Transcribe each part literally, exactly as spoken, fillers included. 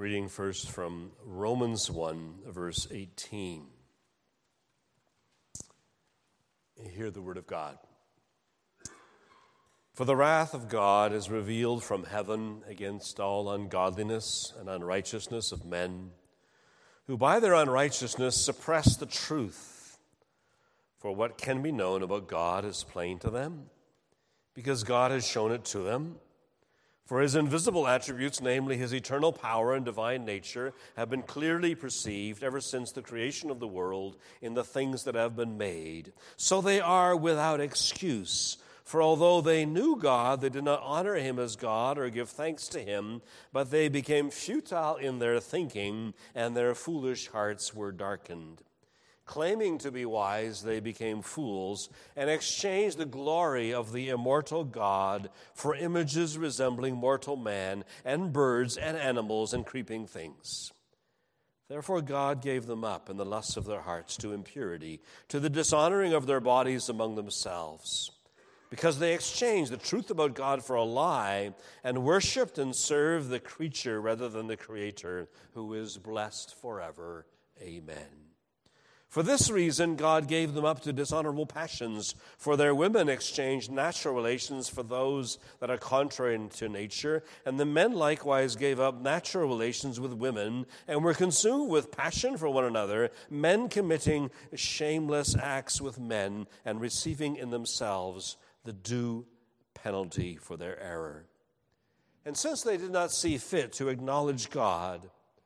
Reading first from Romans one, verse eighteen. Hear the word of God. For the wrath of God is revealed from heaven against all ungodliness and unrighteousness of men, who by their unrighteousness suppress the truth. For what can be known about God is plain to them, because God has shown it to them. For his invisible attributes, namely his eternal power and divine nature, have been clearly perceived ever since the creation of the world in the things that have been made. So they are without excuse. For although they knew God, they did not honor him as God or give thanks to him, but they became futile in their thinking, and their foolish hearts were darkened. Claiming to be wise, they became fools and exchanged the glory of the immortal God for images resembling mortal man and birds and animals and creeping things. Therefore God gave them up in the lusts of their hearts to impurity, to the dishonoring of their bodies among themselves, because they exchanged the truth about God for a lie and worshipped and served the creature rather than the Creator, who is blessed forever. Amen. For this reason, God gave them up to dishonorable passions, for their women exchanged natural relations for those that are contrary to nature, and the men likewise gave up natural relations with women, and were consumed with passion for one another, men committing shameless acts with men, and receiving in themselves the due penalty for their error. And since they did not see fit to acknowledge God,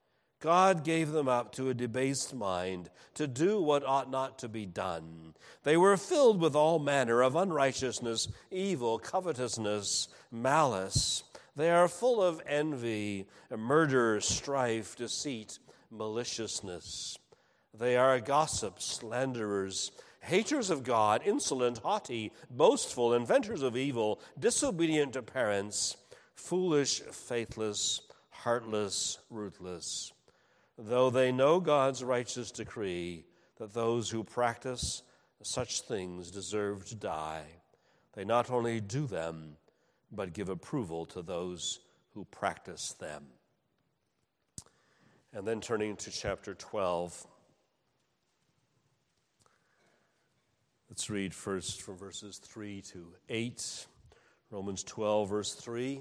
God gave them up to a debased mind to do what ought not to be done. They were filled with all manner of unrighteousness, evil, covetousness, malice. They are full of envy, murder, strife, deceit, maliciousness. They are gossips, slanderers, haters of God, insolent, haughty, boastful, inventors of evil, disobedient to parents, foolish, faithless, heartless, ruthless. Though they know God's righteous decree that those who practice such things deserve to die, they not only do them, but give approval to those who practice them. And then turning to chapter twelve, let's read first from verses three to eight. Romans twelve, verse three.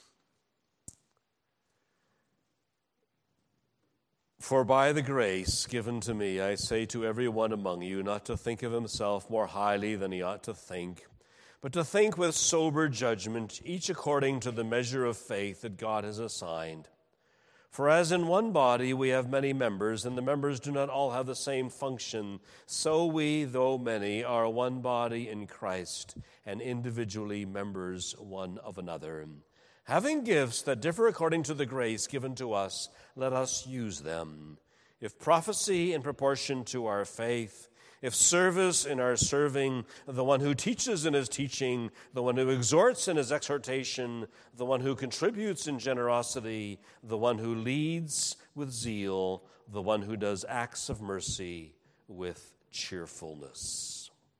For by the grace given to me, I say to every one among you, not to think of himself more highly than he ought to think, but to think with sober judgment, each according to the measure of faith that God has assigned. For as in one body we have many members, and the members do not all have the same function, so we, though many, are one body in Christ, and individually members one of another. Having gifts that differ according to the grace given to us, let us use them. If prophecy in proportion to our faith, if service in our serving, the one who teaches in his teaching, the one who exhorts in his exhortation, the one who contributes in generosity, the one who leads with zeal, the one who does acts of mercy with cheerfulness.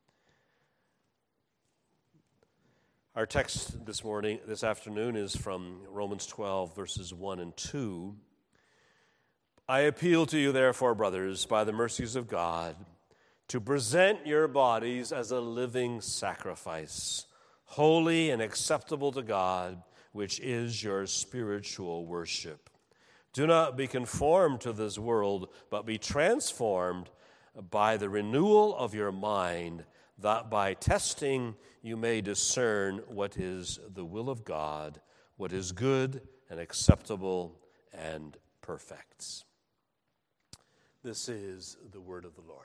Our text this morning, this afternoon, is from Romans twelve, verses one and two. I appeal to you, therefore, brothers, by the mercies of God, to present your bodies as a living sacrifice, holy and acceptable to God, which is your spiritual worship. Do not be conformed to this world, but be transformed by the renewal of your mind, that by testing you may discern what is the will of God, what is good and acceptable and perfect. This is the word of the Lord.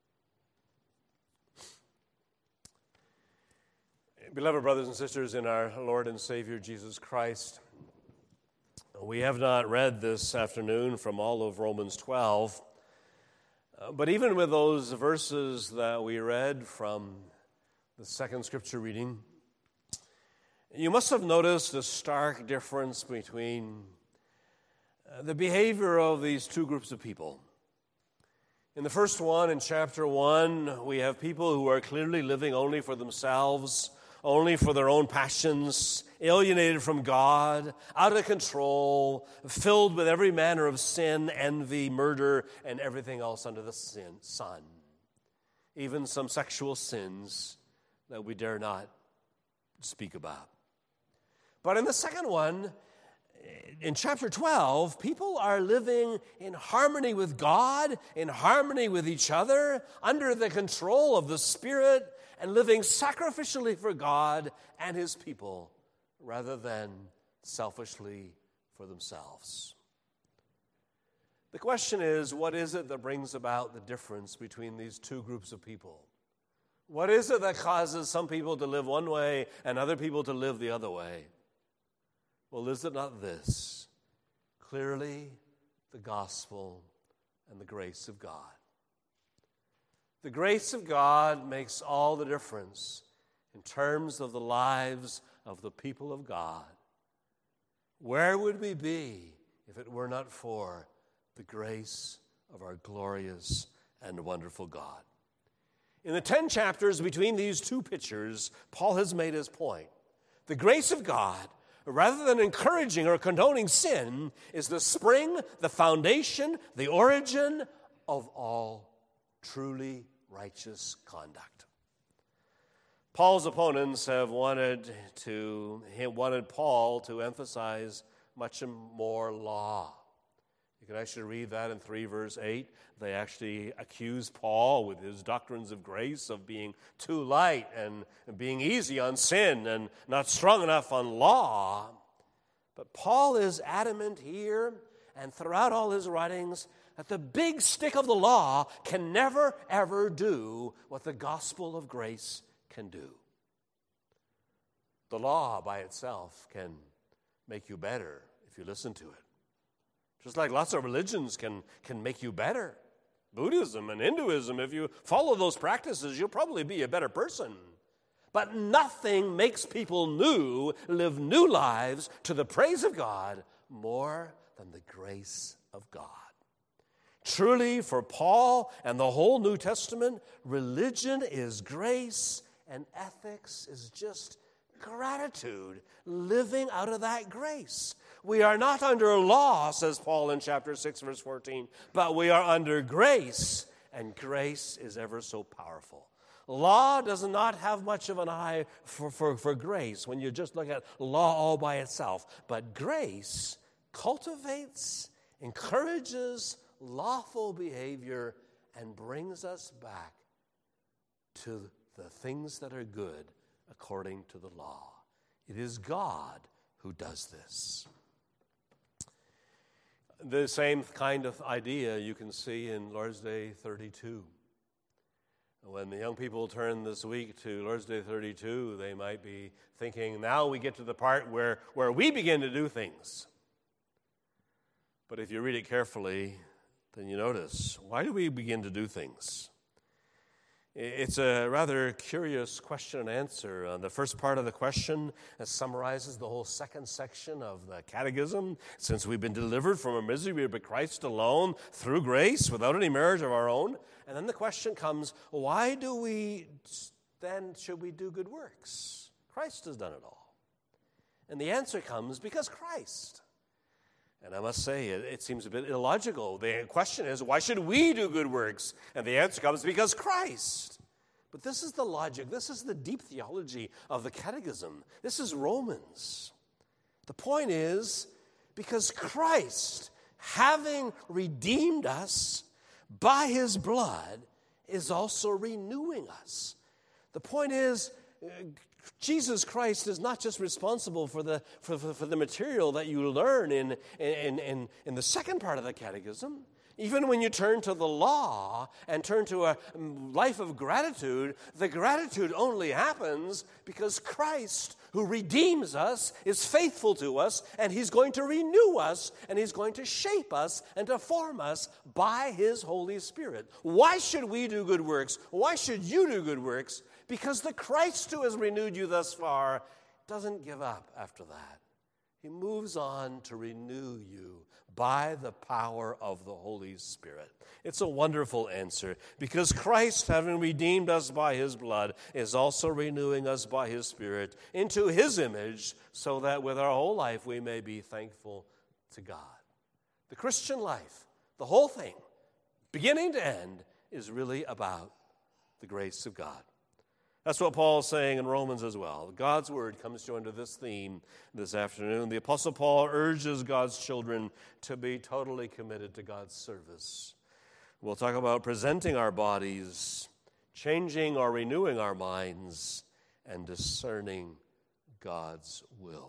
Beloved brothers and sisters in our Lord and Savior Jesus Christ, we have not read this afternoon from all of Romans twelve, but even with those verses that we read from the second scripture reading, you must have noticed a stark difference between the behavior of these two groups of people. In the first one, in chapter one, we have people who are clearly living only for themselves, only for their own passions, alienated from God, out of control, filled with every manner of sin, envy, murder, and everything else under the sin, sun. Even some sexual sins that we dare not speak about. But in the second one, in chapter twelve, people are living in harmony with God, in harmony with each other, under the control of the Spirit, and living sacrificially for God and His people, rather than selfishly for themselves. The question is, what is it that brings about the difference between these two groups of people? What is it that causes some people to live one way and other people to live the other way? Well, is it not this? Clearly, the gospel and the grace of God. The grace of God makes all the difference in terms of the lives of the people of God. Where would we be if it were not for the grace of our glorious and wonderful God? In the ten chapters between these two pictures, Paul has made his point. The grace of God, rather than encouraging or condoning sin, is the spring, the foundation, the origin of all truly righteous conduct. Paul's opponents have wanted to wanted Paul to emphasize much more law. You can actually read that in three verse eight. They actually accuse Paul with his doctrines of grace of being too light and being easy on sin and not strong enough on law. But Paul is adamant here and throughout all his writings that the big stick of the law can never, ever do what the gospel of grace can do. The law by itself can make you better if you listen to it. Just like lots of religions can, can make you better. Buddhism and Hinduism, if you follow those practices, you'll probably be a better person. But nothing makes people new, live new lives to the praise of God more than the grace of God. Truly, for Paul and the whole New Testament, religion is grace and ethics is just gratitude, living out of that grace. We are not under law, says Paul in chapter six, verse fourteen, but we are under grace, and grace is ever so powerful. Law does not have much of an eye for, for, for grace when you just look at law all by itself, but grace cultivates, encourages lawful behavior, and brings us back to the things that are good according to the law. It is God who does this. The same kind of idea you can see in Lord's Day thirty-two. When the young people turn this week to Lord's Day thirty-two, they might be thinking, now we get to the part where, where we begin to do things. But if you read it carefully, then you notice, why do we begin to do things? It's a rather curious question and answer. Uh, the first part of the question summarizes the whole second section of the catechism. Since we've been delivered from a misery by Christ alone, through grace, without any merit of our own. And then the question comes, why do we, then should we do good works? Christ has done it all. And the answer comes, because Christ. And I must say, it, it seems a bit illogical. The question is, why should we do good works? And the answer comes, because Christ. But this is the logic. This is the deep theology of the Catechism. This is Romans. The point is, because Christ, having redeemed us by His blood, is also renewing us. The point is, Jesus Christ is not just responsible for the for, for, for the material that you learn in, in, in, in the second part of the catechism. Even when you turn to the law and turn to a life of gratitude, the gratitude only happens because Christ, who redeems us, is faithful to us, and He's going to renew us, and He's going to shape us and to form us by His Holy Spirit. Why should we do good works? Why should you do good works? Because the Christ who has renewed you thus far doesn't give up after that. he moves on to renew you by the power of the Holy Spirit. It's a wonderful answer because Christ, having redeemed us by his blood, is also renewing us by his Spirit into his image so that with our whole life we may be thankful to God. The Christian life, the whole thing, beginning to end, is really about the grace of God. That's what Paul is saying in Romans as well. God's word comes to under this theme this afternoon. The Apostle Paul urges God's children to be totally committed to God's service. We'll talk about presenting our bodies, changing or renewing our minds, and discerning God's will.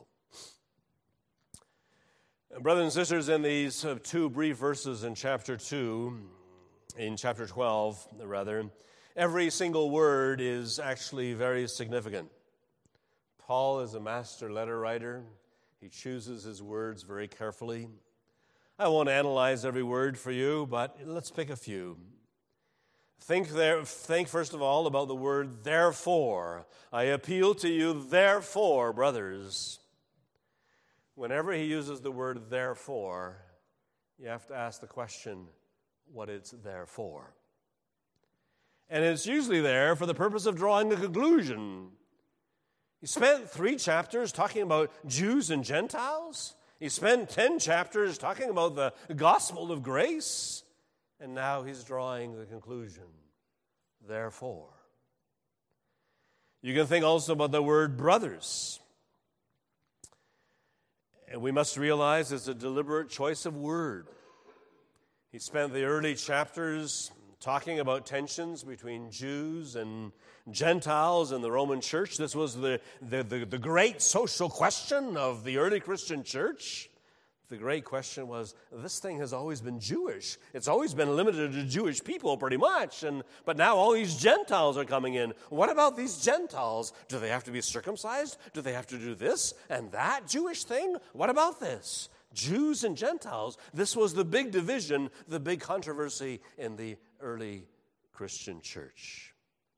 Brothers and sisters, in these two brief verses in chapter two, in chapter twelve, rather, every single word is actually very significant. Paul is a master letter writer. He chooses his words very carefully. I won't analyze every word for you, but let's pick a few. Think there, think first of all about the word therefore. I appeal to you, therefore, brothers. Whenever he uses the word therefore, you have to ask the question what it's there for. And it's usually there for the purpose of drawing a conclusion. He spent three chapters talking about Jews and Gentiles. He spent ten chapters talking about the gospel of grace. And now he's drawing the conclusion. Therefore. You can think also about the word brothers. And we must realize it's a deliberate choice of word. He spent the early chapters talking about tensions between Jews and Gentiles in the Roman church. This was the, the, the, the great social question of the early Christian church. The great question was, this thing has always been Jewish. It's always been limited to Jewish people pretty much. And but now all these Gentiles are coming in. What about these Gentiles? Do they have to be circumcised? Do they have to do this and that Jewish thing? What about this? Jews and Gentiles. This was the big division, the big controversy in the early Christian church.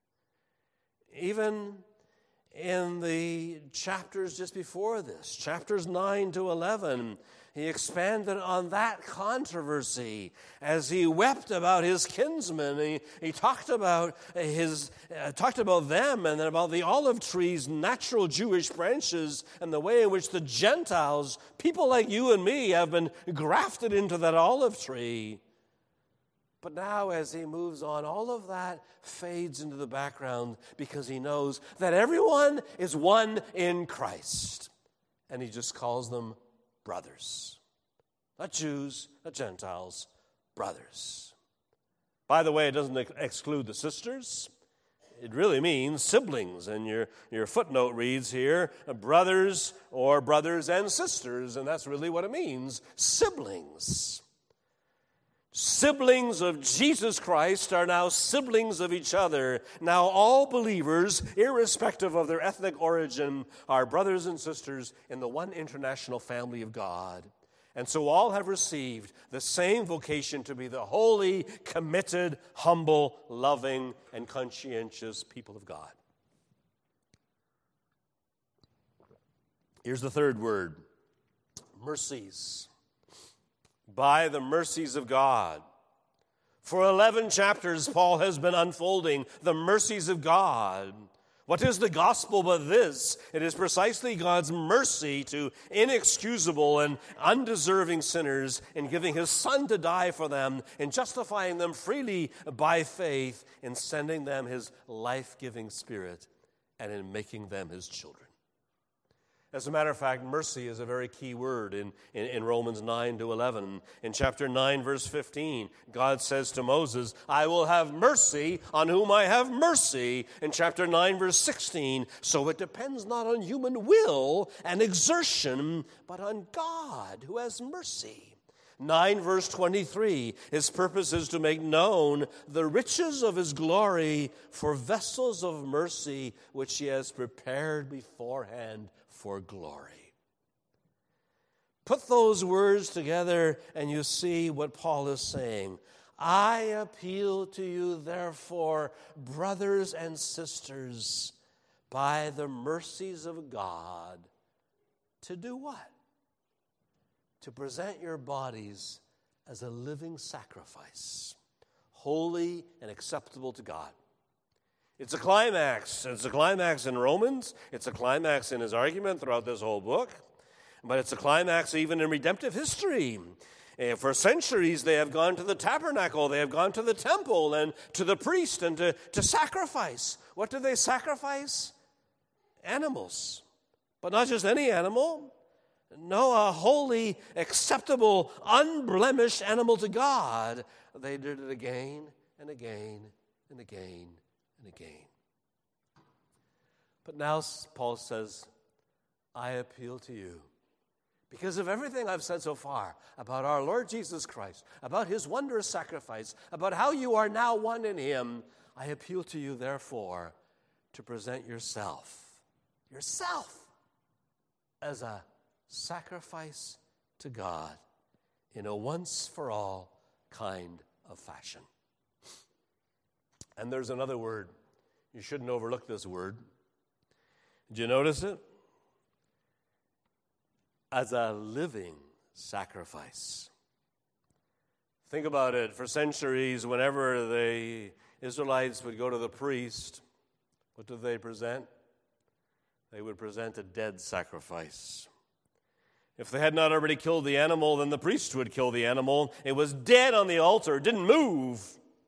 Even in the chapters just before this, chapters nine to eleven, he expanded on that controversy as he wept about his kinsmen. He, he talked about his uh, talked about them and then about the olive tree's natural Jewish branches and the way in which the Gentiles, people like you and me, have been grafted into that olive tree. But now as he moves on, all of that fades into the background because he knows that everyone is one in Christ. And he just calls them brothers. Not Jews, not Gentiles, brothers. By the way, it doesn't ex- exclude the sisters. It really means siblings. And your, your footnote reads here, brothers or brothers and sisters. And that's really what it means, siblings. Siblings of Jesus Christ are now siblings of each other. Now all believers, irrespective of their ethnic origin, are brothers and sisters in the one international family of God. And so all have received the same vocation to be the holy, committed, humble, loving, and conscientious people of God. Here's the third word, mercies. By the mercies of God. For eleven chapters, Paul has been unfolding the mercies of God. What is the gospel but this? It is precisely God's mercy to inexcusable and undeserving sinners in giving his Son to die for them, in justifying them freely by faith, in sending them his life-giving Spirit, and in making them his children. As a matter of fact, mercy is a very key word in, in, in Romans nine to eleven. In chapter nine, verse fifteen, God says to Moses, I will have mercy on whom I have mercy. In chapter nine, verse sixteen, so it depends not on human will and exertion, but on God who has mercy. nine, verse twenty-three, his purpose is to make known the riches of his glory for vessels of mercy, which he has prepared beforehand for glory. Put those words together and you see what Paul is saying. I appeal to you, therefore, brothers and sisters, by the mercies of God, to do what? to present your bodies as a living sacrifice, holy and acceptable to God. It's a climax. It's a climax in Romans. It's a climax in his argument throughout this whole book. But it's a climax even in redemptive history. For centuries, they have gone to the tabernacle, they have gone to the temple and to the priest and to, to sacrifice. What do they sacrifice? Animals. But not just any animal. No, a holy, acceptable, unblemished animal to God. They did it again and again and again and again. But now Paul says, I appeal to you. Because of everything I've said so far about our Lord Jesus Christ, about his wondrous sacrifice, about how you are now one in him, I appeal to you, therefore, to present yourself, yourself, as a sacrifice to God in a once-for-all kind of fashion. And there's another word. You shouldn't overlook this word. Did you notice it? As a living sacrifice. Think about it. For centuries, whenever the Israelites would go to the priest, what did they present? They would present a dead sacrifice. If they had not already killed the animal, then the priest would kill the animal. It was dead on the altar. It didn't move.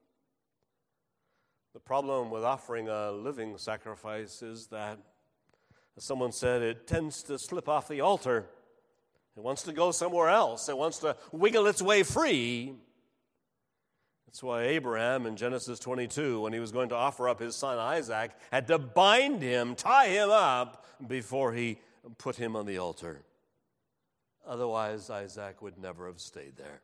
The problem with offering a living sacrifice is that, as someone said, it tends to slip off the altar. It wants to go somewhere else. It wants to wiggle its way free. That's why Abraham in Genesis twenty-two, when he was going to offer up his son Isaac, had to bind him, tie him up, before he put him on the altar. Otherwise, Isaac would never have stayed there.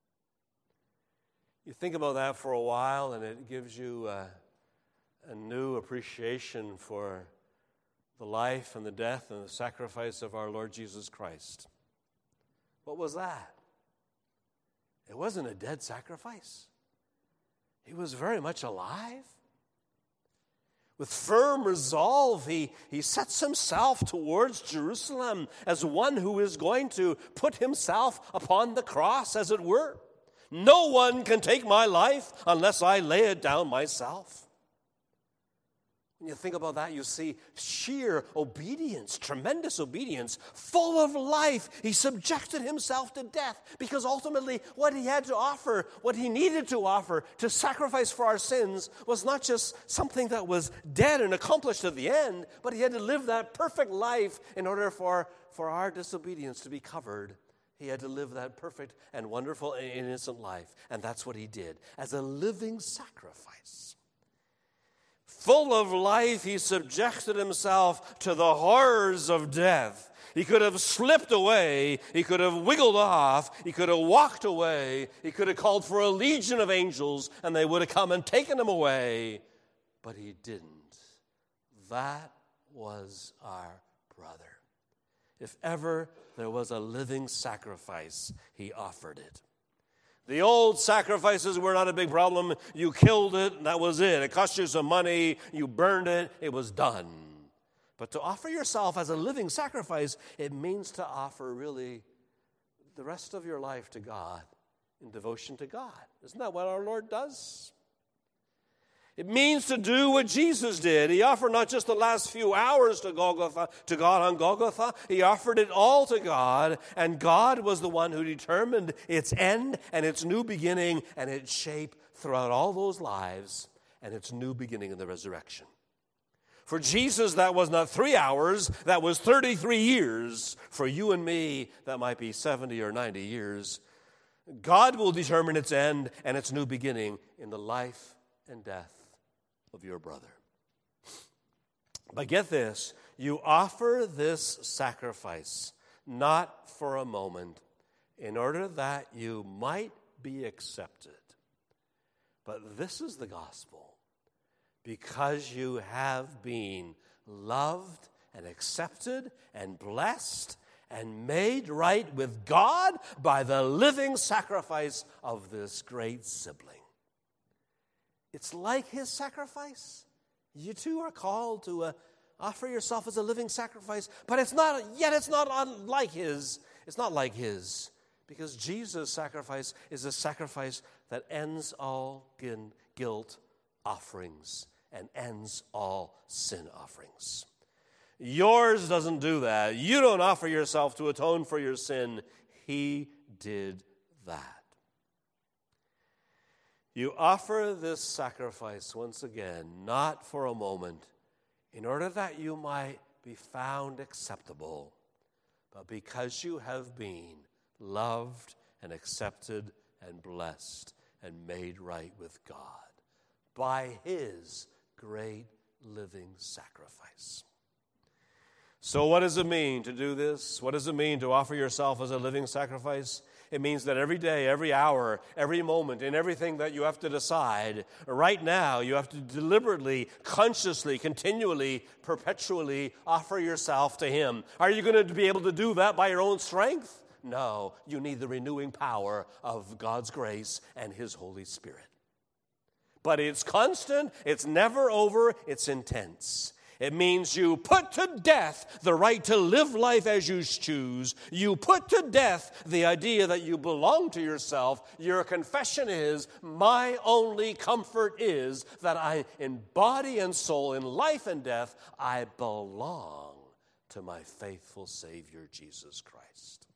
You think about that for a while, and it gives you a, a new appreciation for the life and the death and the sacrifice of our Lord Jesus Christ. What was that? It wasn't a dead sacrifice. He was very much alive. With firm resolve, he, he sets himself towards Jerusalem as one who is going to put himself upon the cross, as it were. No one can take my life unless I lay it down myself. When you think about that, you see sheer obedience, tremendous obedience, full of life. He subjected himself to death because ultimately what he had to offer, what he needed to offer to sacrifice for our sins was not just something that was dead and accomplished at the end, but he had to live that perfect life in order for, for our disobedience to be covered. He had to live that perfect and wonderful and innocent life, and that's what he did as a living sacrifice. Full of life, he subjected himself to the horrors of death. He could have slipped away. He could have wiggled off. He could have walked away. He could have called for a legion of angels, and they would have come and taken him away. But he didn't. That was our brother. If ever there was a living sacrifice, he offered it. The old sacrifices were not a big problem. You killed it, and that was it. It cost you some money. You burned it. It was done. But to offer yourself as a living sacrifice, it means to offer really the rest of your life to God in devotion to God. Isn't that what our Lord does? It means to do what Jesus did. He offered not just the last few hours to Golgotha, to God on Golgotha. He offered it all to God, and God was the one who determined its end and its new beginning and its shape throughout all those lives and its new beginning in the resurrection. For Jesus, that was not three hours, that was thirty-three years. For you and me, that might be seventy or ninety years. God will determine its end and its new beginning in the life and death of your brother. But get this, you offer this sacrifice not for a moment in order that you might be accepted. But this is the gospel, because you have been loved and accepted and blessed and made right with God by the living sacrifice of this great sibling. It's like his sacrifice. You too are called to uh, offer yourself as a living sacrifice, but it's not, yet it's not unlike his. It's not like his. Because Jesus' sacrifice is a sacrifice that ends all guilt offerings and ends all sin offerings. Yours doesn't do that. You don't offer yourself to atone for your sin. He did that. You offer this sacrifice once again, not for a moment, in order that you might be found acceptable, but because you have been loved and accepted and blessed and made right with God by his great living sacrifice. So what does it mean to do this? What does it mean to offer yourself as a living sacrifice? It means that every day, every hour, every moment, in everything that you have to decide, right now, you have to deliberately, consciously, continually, perpetually offer yourself to him. Are you going to be able to do that by your own strength? No, you need the renewing power of God's grace and his Holy Spirit. But it's constant, it's never over, it's intense. It means you put to death the right to live life as you choose. You put to death the idea that you belong to yourself. Your confession is, my only comfort is that I, in body and soul, in life and death, I belong to my faithful Savior, Jesus Christ.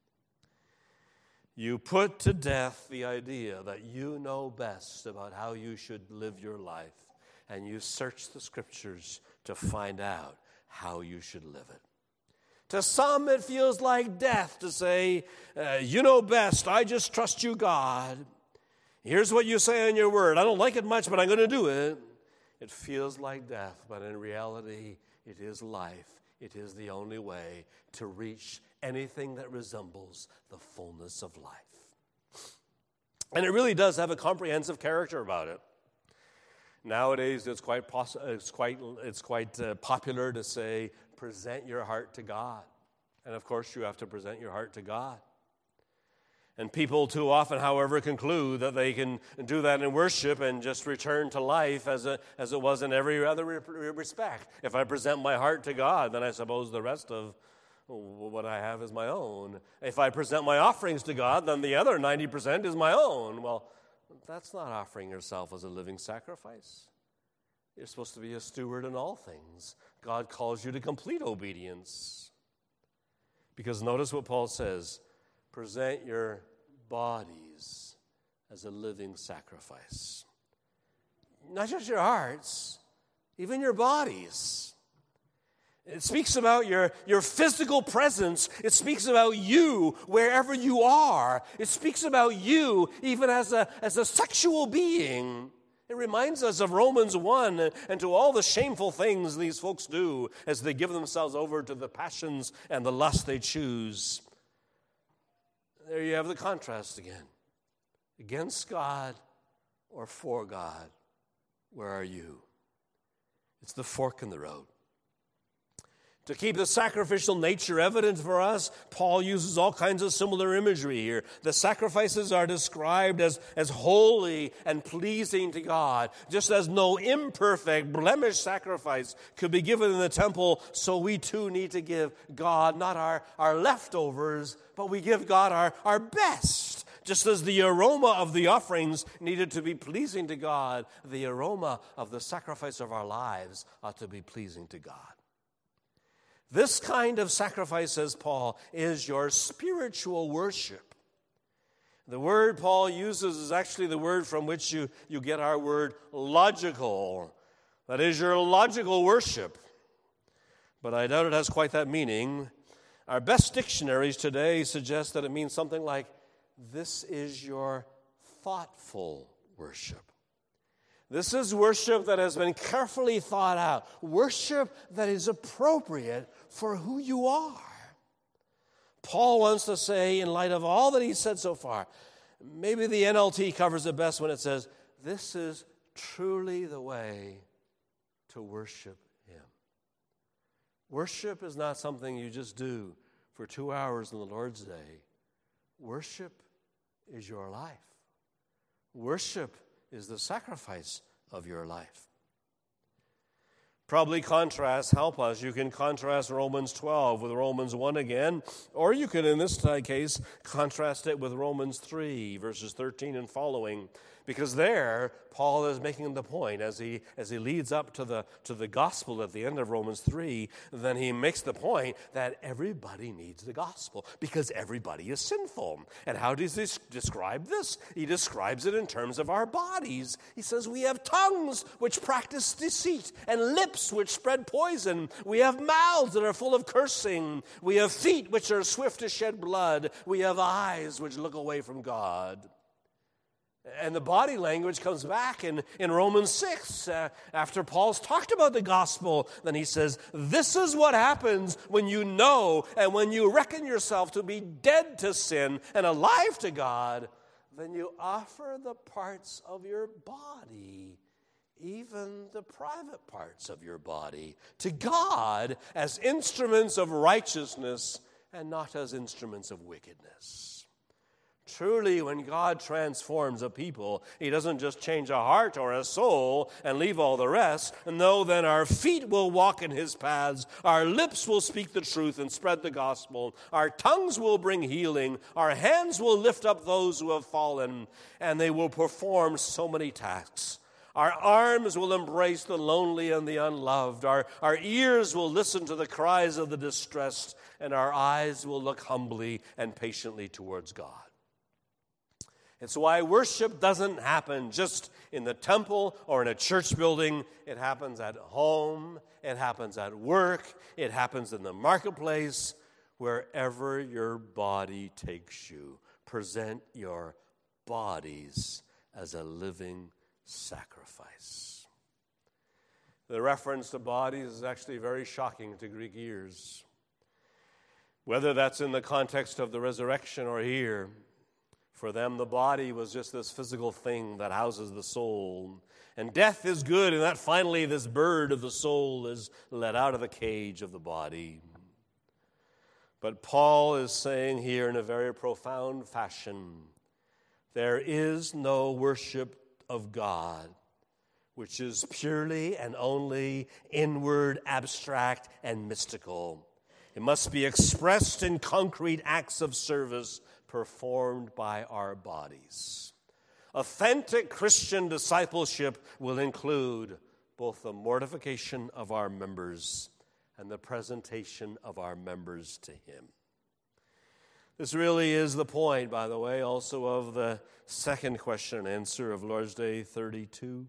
You put to death the idea that you know best about how you should live your life, and you search the Scriptures to find out how you should live it. To some, it feels like death to say, uh, you know best, I just trust you, God. Here's what you say in your word. I don't like it much, but I'm going to do it. It feels like death, but in reality, it is life. It is the only way to reach anything that resembles the fullness of life. And it really does have a comprehensive character about it. Nowadays, it's quite poss- it's quite it's quite uh, popular to say, present your heart to God. And of course, you have to present your heart to God. And people too often, however, conclude that they can do that in worship and just return to life as a, as it was in every other re- respect. If I present my heart to God, then I suppose the rest of what I have is my own. If I present my offerings to God, then the other ninety percent is my own. Well, that's not offering yourself as a living sacrifice. You're supposed to be a steward in all things. God calls you to complete obedience. Because notice what Paul says, present your bodies as a living sacrifice. Not just your hearts, even your bodies. It speaks about your, your physical presence. It speaks about you wherever you are. It speaks about you even as a, as a sexual being. It reminds us of Romans one and, and to all the shameful things these folks do as they give themselves over to the passions and the lust they choose. There you have the contrast again. Against God or for God, where are you? It's the fork in the road. To keep the sacrificial nature evident for us, Paul uses all kinds of similar imagery here. The sacrifices are described as, as holy and pleasing to God. Just as no imperfect, blemished sacrifice could be given in the temple, so we too need to give God not our, our leftovers, but we give God our, our best. Just as the aroma of the offerings needed to be pleasing to God, the aroma of the sacrifice of our lives ought to be pleasing to God. This kind of sacrifice, says Paul, is your spiritual worship. The word Paul uses is actually the word from which you, you get our word logical. That is your logical worship. But I doubt it has quite that meaning. Our best dictionaries today suggest that it means something like, this is your thoughtful worship. This is worship that has been carefully thought out. Worship that is appropriate for who you are. Paul wants to say, in light of all that he's said so far, maybe the N L T covers it best when it says, this is truly the way to worship him. Worship is not something you just do for two hours in the Lord's day. Worship is your life. Worship is the sacrifice of your life. Probably contrast, help us. You can contrast Romans twelve with Romans one again, or you can, in this case, contrast it with Romans three, verses thirteen and following. Because there, Paul is making the point, as he as he leads up to the, to the gospel at the end of Romans three, then he makes the point that everybody needs the gospel, because everybody is sinful. And how does he describe this? He describes it in terms of our bodies. He says we have tongues which practice deceit, and lips which spread poison. We have mouths that are full of cursing. We have feet which are swift to shed blood. We have eyes which look away from God. And the body language comes back in, in Romans six. Uh, after Paul's talked about the gospel, then he says, this is what happens when you know and when you reckon yourself to be dead to sin and alive to God, then you offer the parts of your body, even the private parts of your body, to God as instruments of righteousness and not as instruments of wickedness. Truly, when God transforms a people, he doesn't just change a heart or a soul and leave all the rest. No, then our feet will walk in his paths. Our lips will speak the truth and spread the gospel. Our tongues will bring healing. Our hands will lift up those who have fallen, and they will perform so many tasks. Our arms will embrace the lonely and the unloved. Our, our ears will listen to the cries of the distressed, and our eyes will look humbly and patiently towards God. It's why worship doesn't happen just in the temple or in a church building. It happens at home. It happens at work. It happens in the marketplace. Wherever your body takes you, present your bodies as a living sacrifice. The reference to bodies is actually very shocking to Greek ears. Whether that's in the context of the resurrection or here, for them, the body was just this physical thing that houses the soul. And death is good, and that finally this bird of the soul is let out of the cage of the body. But Paul is saying here in a very profound fashion, there is no worship of God which is purely and only inward, abstract, and mystical. It must be expressed in concrete acts of service performed by our bodies. Authentic Christian discipleship will include both the mortification of our members and the presentation of our members to him. This really is the point, by the way, also of the second question and answer of Lord's Day thirty-two.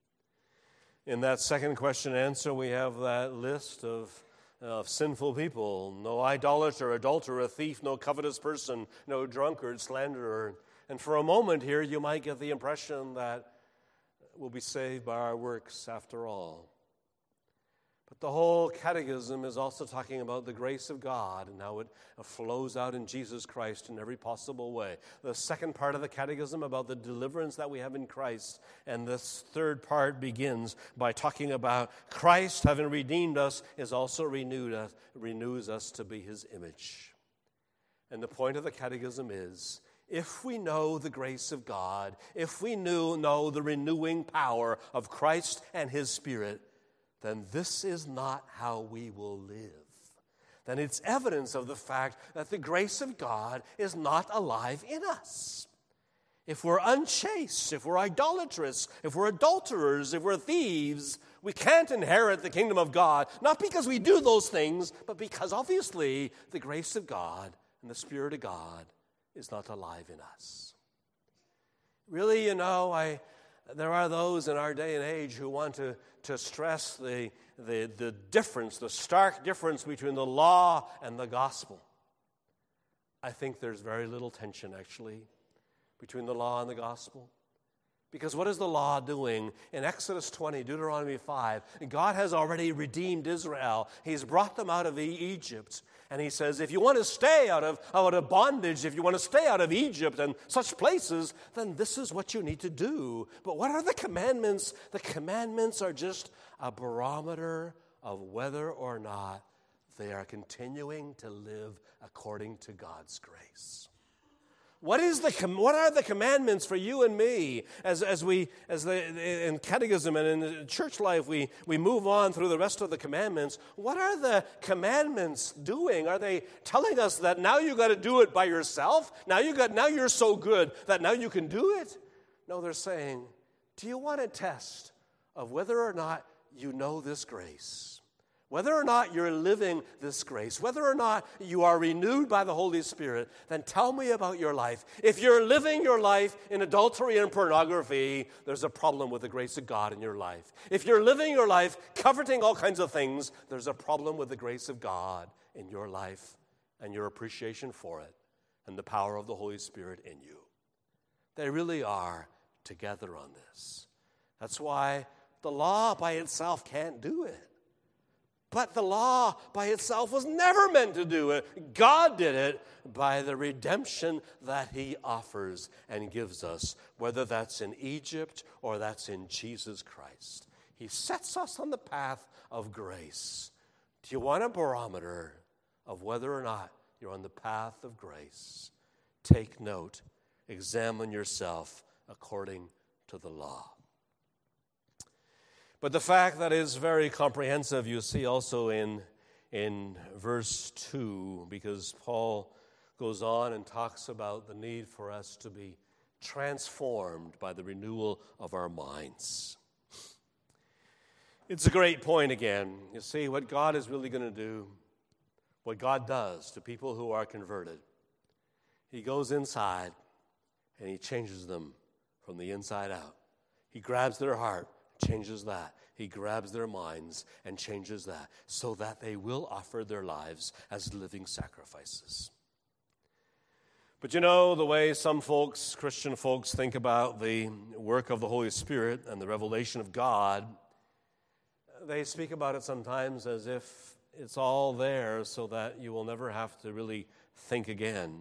In that second question and answer, we have that list of of sinful people: no idolater, adulterer, thief, no covetous person, no drunkard, slanderer. And for a moment here, you might get the impression that we'll be saved by our works after all. But the whole catechism is also talking about the grace of God and how it flows out in Jesus Christ in every possible way. The second part of the catechism about the deliverance that we have in Christ. And this third part begins by talking about Christ, having redeemed us, is also renewed us, renews us to be his image. And the point of the catechism is, if we know the grace of God, if we knew, know the renewing power of Christ and his Spirit, then this is not how we will live. Then it's evidence of the fact that the grace of God is not alive in us. If we're unchaste, if we're idolatrous, if we're adulterers, if we're thieves, we can't inherit the kingdom of God, not because we do those things, but because obviously the grace of God and the Spirit of God is not alive in us. Really, you know, I... There are those in our day and age who want to, to stress the, the, the difference, the stark difference between the law and the gospel. I think there's very little tension, actually, between the law and the gospel. Because what is the law doing? In Exodus twenty, Deuteronomy five, God has already redeemed Israel. He's brought them out of Egypt. And he says, if you want to stay out of, out of bondage, if you want to stay out of Egypt and such places, then this is what you need to do. But what are the commandments? The commandments are just a barometer of whether or not they are continuing to live according to God's grace. What is the com- what are the commandments for you and me? As as we as the in catechism and in church life we we move on through the rest of the commandments. What are the commandments doing? Are they telling us that now you got to do it by yourself? Now you got now you're so good that now you can do it? No, they're saying, do you want a test of whether or not you know this grace? Whether or not you're living this grace, whether or not you are renewed by the Holy Spirit, then tell me about your life. If you're living your life in adultery and pornography, there's a problem with the grace of God in your life. If you're living your life coveting all kinds of things, there's a problem with the grace of God in your life and your appreciation for it and the power of the Holy Spirit in you. They really are together on this. That's why the law by itself can't do it. But the law by itself was never meant to do it. God did it by the redemption that he offers and gives us, whether that's in Egypt or that's in Jesus Christ. He sets us on the path of grace. Do you want a barometer of whether or not you're on the path of grace? Take note. Examine yourself according to the law. But the fact that is very comprehensive, you see also in, in verse two, because Paul goes on and talks about the need for us to be transformed by the renewal of our minds. It's a great point again. You see, what God is really going to do, what God does to people who are converted, he goes inside and he changes them from the inside out. He grabs their heart, changes that. He grabs their minds and changes that so that they will offer their lives as living sacrifices. But you know, the way some folks, Christian folks, think about the work of the Holy Spirit and the revelation of God, they speak about it sometimes as if it's all there so that you will never have to really think again.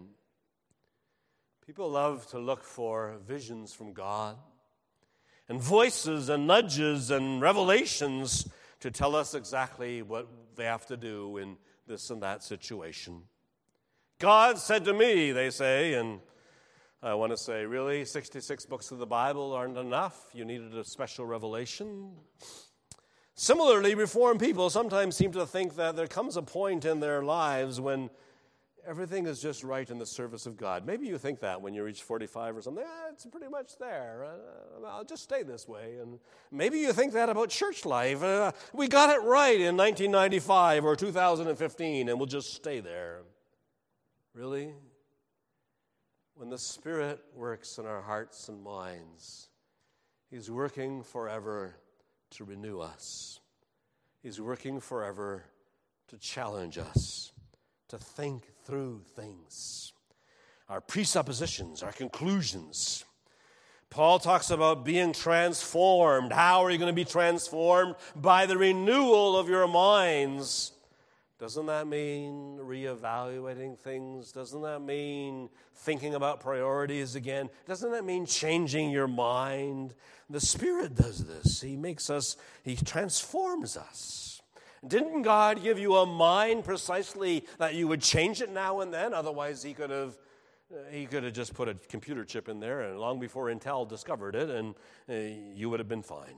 People love to look for visions from God and voices and nudges and revelations to tell us exactly what they have to do in this and that situation. God said to me, they say, and I want to say, really, sixty-six books of the Bible aren't enough? You needed a special revelation? Similarly, Reformed people sometimes seem to think that there comes a point in their lives when everything is just right in the service of God. Maybe you think that when you reach forty-five or something. Ah, it's pretty much there. Uh, I'll just stay this way. And maybe you think that about church life. Uh, we got it right in nineteen ninety-five or two thousand fifteen, and we'll just stay there. Really? When the Spirit works in our hearts and minds, he's working forever to renew us. He's working forever to challenge us, to think through things, our presuppositions, our conclusions. Paul talks about being transformed. How are you going to be transformed? By the renewal of your minds. Doesn't that mean reevaluating things? Doesn't that mean thinking about priorities again? Doesn't that mean changing your mind? The Spirit does this. He makes us, he transforms us. Didn't God give you a mind precisely that you would change it now and then? Otherwise, he could have he could have just put a computer chip in there, and long before Intel discovered it, and uh, you would have been fine.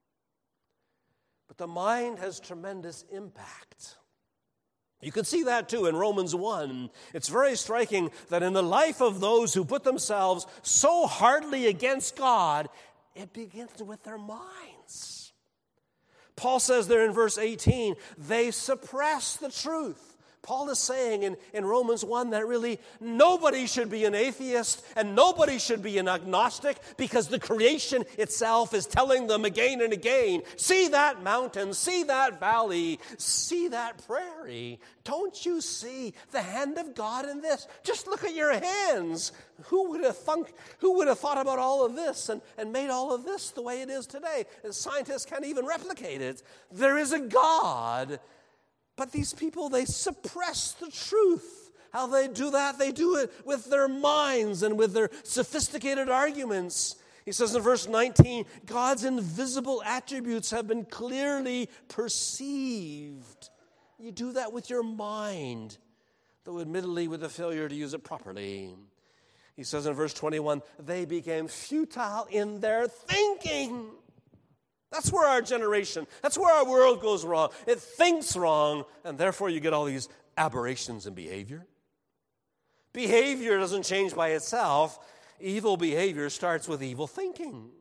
But the mind has tremendous impact. You can see that too in Romans one. It's very striking that in the life of those who put themselves so hardly against God, it begins with their minds. Paul says there in verse eighteen, they suppress the truth. Paul is saying in, in Romans one that really nobody should be an atheist and nobody should be an agnostic because the creation itself is telling them again and again, see that mountain, see that valley, see that prairie. Don't you see the hand of God in this? Just look at your hands. Who would have thunk, who would have thought about all of this and, and made all of this the way it is today? And scientists can't even replicate it. There is a God. But these people, they suppress the truth. How they do that? They do it with their minds and with their sophisticated arguments. He says in verse nineteen, God's invisible attributes have been clearly perceived. You do that with your mind, though admittedly with a failure to use it properly. He says in verse twenty-one, they became futile in their thinking. That's where our generation, that's where our world goes wrong. It thinks wrong, and therefore you get all these aberrations in behavior. Behavior doesn't change by itself. Evil behavior starts with evil thinking.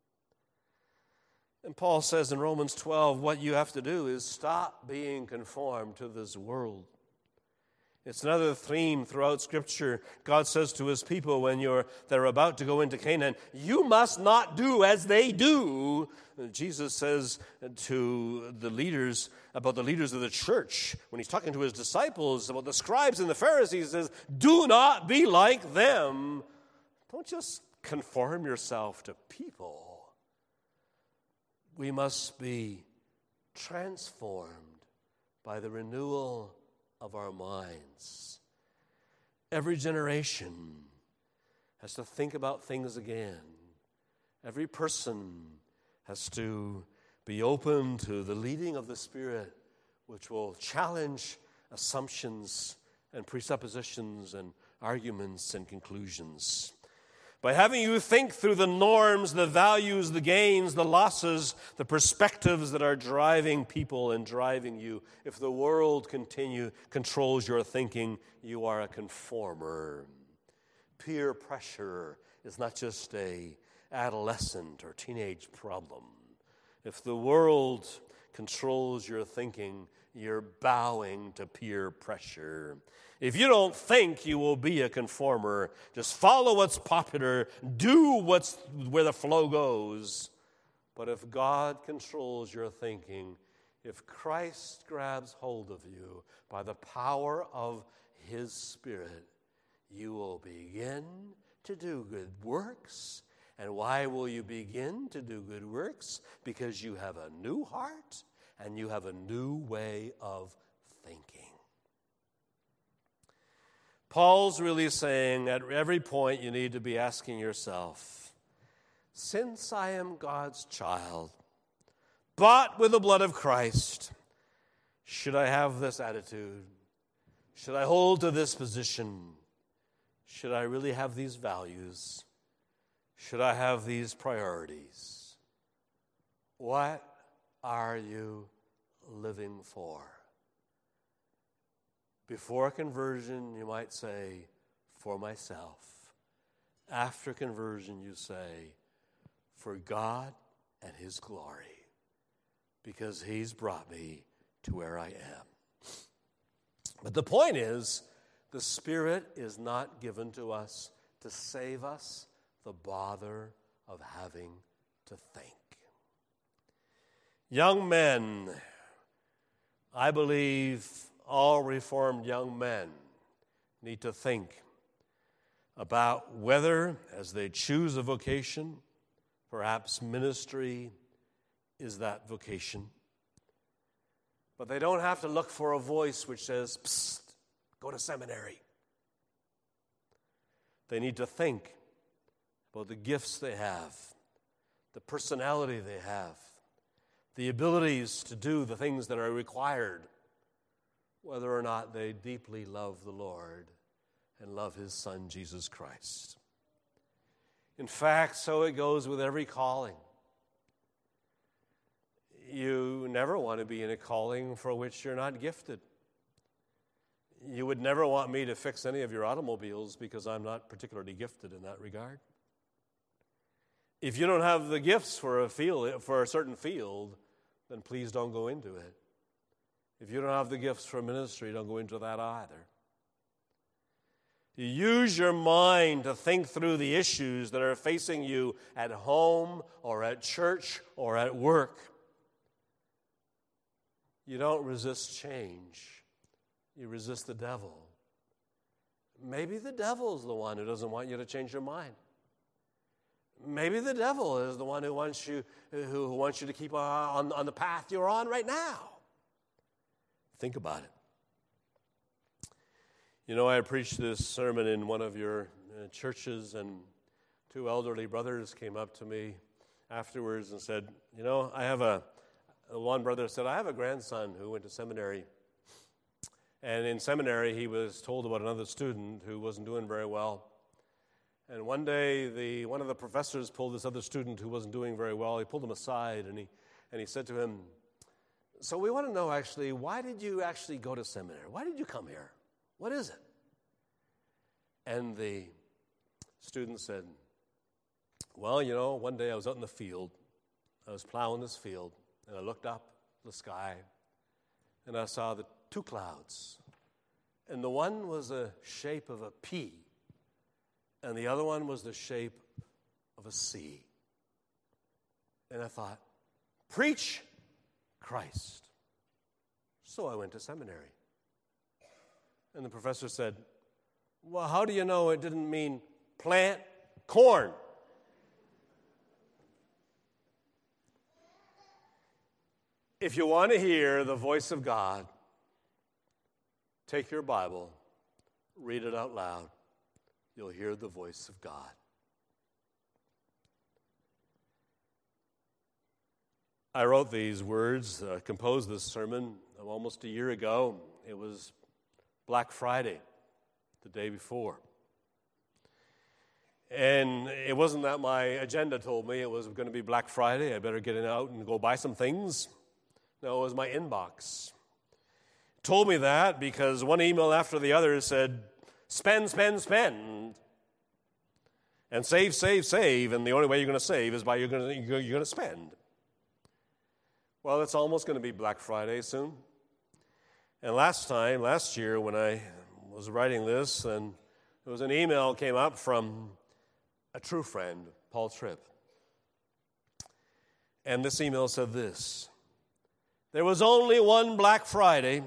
And Paul says in Romans twelve, what you have to do is stop being conformed to this world. It's another theme throughout Scripture. God says to his people when you're, they're about to go into Canaan, you must not do as they do. And Jesus says to the leaders, about the leaders of the church, when he's talking to his disciples, about the scribes and the Pharisees, he says, do not be like them. Don't just conform yourself to people. We must be transformed by the renewal of our minds. Every generation has to think about things again. Every person has to be open to the leading of the Spirit, which will challenge assumptions and presuppositions and arguments and conclusions. By having you think through the norms, the values, the gains, the losses, the perspectives that are driving people and driving you. If the world continue controls your thinking, you are a conformer. Peer pressure is not just a adolescent or teenage problem. If the world controls your thinking, you're bowing to peer pressure. If you don't think, you will be a conformer. Just follow what's popular. Do what's where the flow goes. But if God controls your thinking, if Christ grabs hold of you by the power of his Spirit, you will begin to do good works. And why will you begin to do good works? Because you have a new heart and you have a new way of thinking. Paul's really saying at every point you need to be asking yourself, since I am God's child, bought with the blood of Christ, should I have this attitude? Should I hold to this position? Should I really have these values? Should I have these priorities? What are you living for? Before conversion, you might say, for myself. After conversion, you say, for God and his glory, because he's brought me to where I am. But the point is, the Spirit is not given to us to save us the bother of having to think. Young men, I believe all Reformed young men need to think about whether, as they choose a vocation, perhaps ministry is that vocation. But they don't have to look for a voice which says, psst, go to seminary. They need to think about the gifts they have, the personality they have, the abilities to do the things that are required, whether or not they deeply love the Lord and love his Son, Jesus Christ. In fact, so it goes with every calling. You never want to be in a calling for which you're not gifted. You would never want me to fix any of your automobiles because I'm not particularly gifted in that regard. If you don't have the gifts for a field, for a certain field, then please don't go into it. If you don't have the gifts for ministry, don't go into that either. You use your mind to think through the issues that are facing you at home or at church or at work. You don't resist change. You resist the devil. Maybe the devil is the one who doesn't want you to change your mind. Maybe the devil is the one who wants you who wants you to keep on, on the path you're on right now. Think about it. You know, I preached this sermon in one of your uh, churches, and two elderly brothers came up to me afterwards and said, you know, I have a, one brother said, I have a grandson who went to seminary. And in seminary, he was told about another student who wasn't doing very well. And one day, the one of the professors pulled this other student who wasn't doing very well. He pulled him aside, and he and he said to him, "So we want to know, actually, why did you actually go to seminary? Why did you come here? What is it?" And the student said, "Well, you know, one day I was out in the field. I was plowing this field, and I looked up the sky, and I saw the two clouds. And the one was the shape of a pea, and the other one was the shape of a C. And I thought, preach Christ. So I went to seminary." And the professor said, "Well, how do you know it didn't mean plant corn?" If you want to hear the voice of God, take your Bible, read it out loud. You'll hear the voice of God. I wrote these words, uh, composed this sermon almost a year ago. It was Black Friday, the day before. And it wasn't that my agenda told me it was going to be Black Friday. I better get out and go buy some things. No, it was my inbox. It told me that because one email after the other said, spend, spend, spend. And save, save, save. And the only way you're going to save is by you're going to, you're going to spend. Well, it's almost going to be Black Friday soon. And last time, last year, when I was writing this, and there was an email came up from a true friend, Paul Tripp. And this email said this: there was only one Black Friday.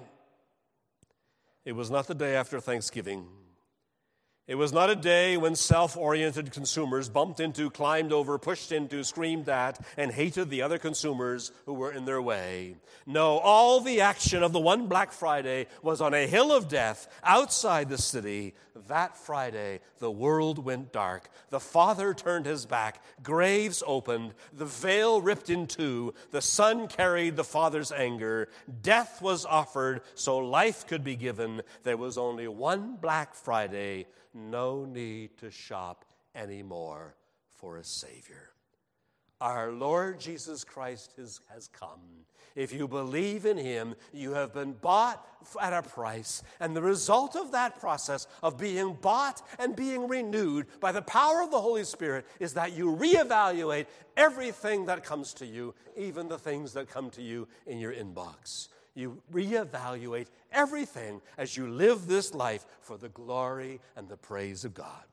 It was not the day after Thanksgiving. It was not a day when self-oriented consumers bumped into, climbed over, pushed into, screamed at, and hated the other consumers who were in their way. No, all the action of the one Black Friday was on a hill of death outside the city. That Friday, the world went dark. The Father turned his back. Graves opened. The veil ripped in two. The Son carried the Father's anger. Death was offered so life could be given. There was only one Black Friday. No need to shop anymore for a Savior. Our Lord Jesus Christ is, has come. If you believe in him, you have been bought at a price. And the result of that process of being bought and being renewed by the power of the Holy Spirit is that you reevaluate everything that comes to you, even the things that come to you in your inbox. You reevaluate everything as you live this life for the glory and the praise of God.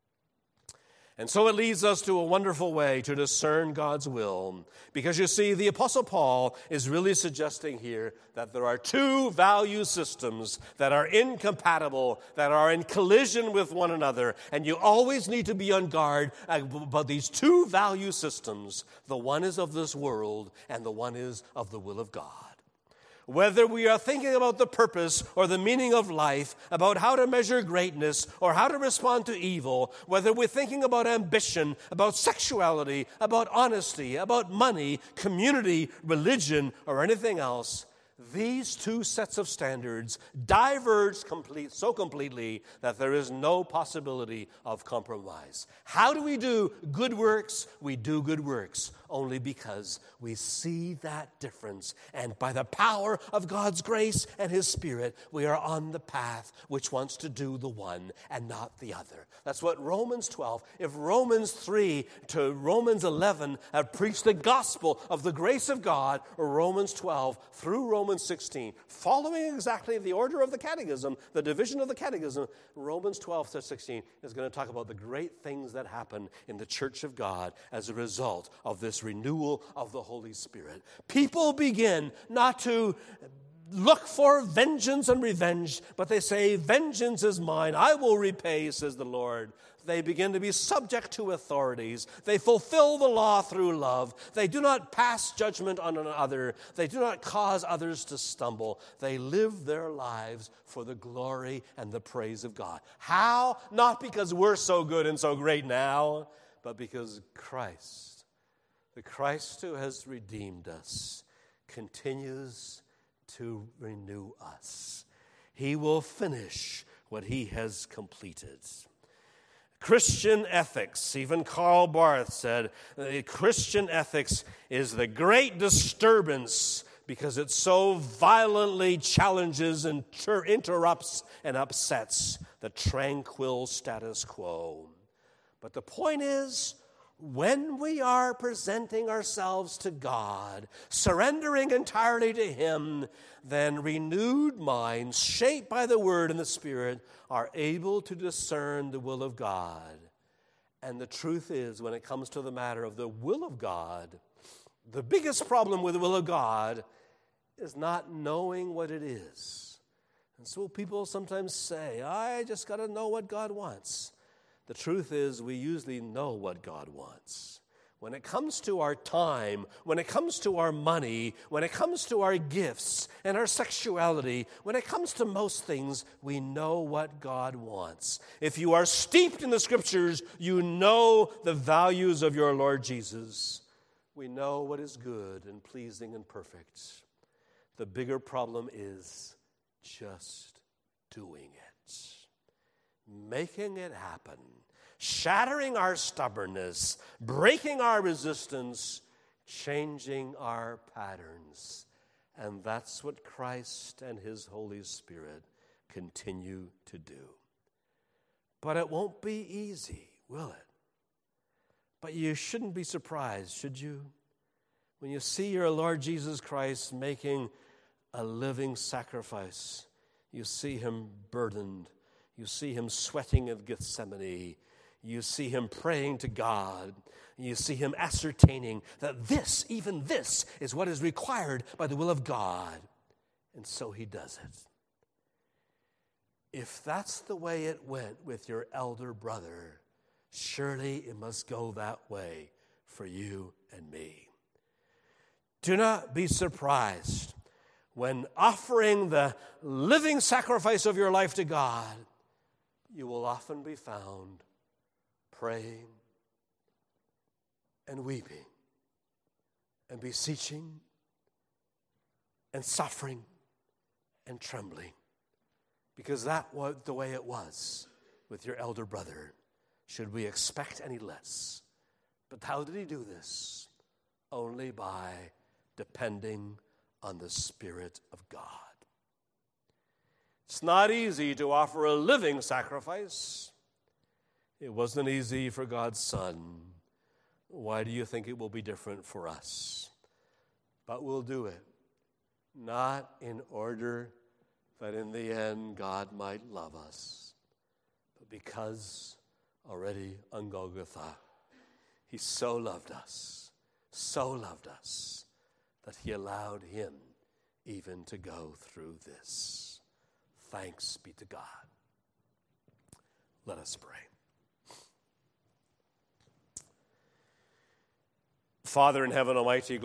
And so it leads us to a wonderful way to discern God's will. Because you see, the Apostle Paul is really suggesting here that there are two value systems that are incompatible, that are in collision with one another. And you always need to be on guard about these two value systems. The one is of this world, and the one is of the will of God. Whether we are thinking about the purpose or the meaning of life, about how to measure greatness or how to respond to evil, whether we're thinking about ambition, about sexuality, about honesty, about money, community, religion, or anything else, these two sets of standards diverge complete, so completely that there is no possibility of compromise. How do we do good works? We do good works only because we see that difference. And by the power of God's grace and his Spirit, we are on the path which wants to do the one and not the other. That's what Romans twelve, if Romans three to Romans eleven have preached the gospel of the grace of God, or Romans twelve through Romans sixteen, following exactly the order of the catechism, the division of the catechism, Romans twelve to sixteen is going to talk about the great things that happen in the church of God as a result of this renewal of the Holy Spirit. People begin not to look for vengeance and revenge, but they say, vengeance is mine, I will repay, says the Lord. They begin to be subject to authorities. They fulfill the law through love. They do not pass judgment on another. They do not cause others to stumble. They live their lives for the glory and the praise of God. How? Not because we're so good and so great now, but because Christ, the Christ who has redeemed us, continues to renew us. He will finish what he has completed. Christian ethics, even Karl Barth said, Christian ethics is the great disturbance because it so violently challenges and ter- interrupts and upsets the tranquil status quo. But the point is, when we are presenting ourselves to God, surrendering entirely to Him, then renewed minds, shaped by the Word and the Spirit, are able to discern the will of God. And the truth is, when it comes to the matter of the will of God, the biggest problem with the will of God is not knowing what it is. And so people sometimes say, I just got to know what God wants. The truth is, we usually know what God wants. When it comes to our time, when it comes to our money, when it comes to our gifts and our sexuality, when it comes to most things, we know what God wants. If you are steeped in the Scriptures, you know the values of your Lord Jesus. We know what is good and pleasing and perfect. The bigger problem is just doing it. Making it happen, shattering our stubbornness, breaking our resistance, changing our patterns. And that's what Christ and His Holy Spirit continue to do. But it won't be easy, will it? But you shouldn't be surprised, should you? When you see your Lord Jesus Christ making a living sacrifice, you see Him burdened. You see Him sweating in Gethsemane. You see Him praying to God. You see Him ascertaining that this, even this, is what is required by the will of God. And so He does it. If that's the way it went with your elder brother, surely it must go that way for you and me. Do not be surprised when offering the living sacrifice of your life to God, you will often be found praying and weeping and beseeching and suffering and trembling, because that was the way it was with your elder brother. Should we expect any less? But how did he do this? Only by depending on the Spirit of God. It's not easy to offer a living sacrifice. It wasn't easy for God's Son. Why do you think it will be different for us? But we'll do it, not in order that in the end God might love us, but because already on Golgotha, He so loved us, so loved us, that He allowed Him even to go through this. Thanks be to God. Let us pray. Father in heaven, Almighty,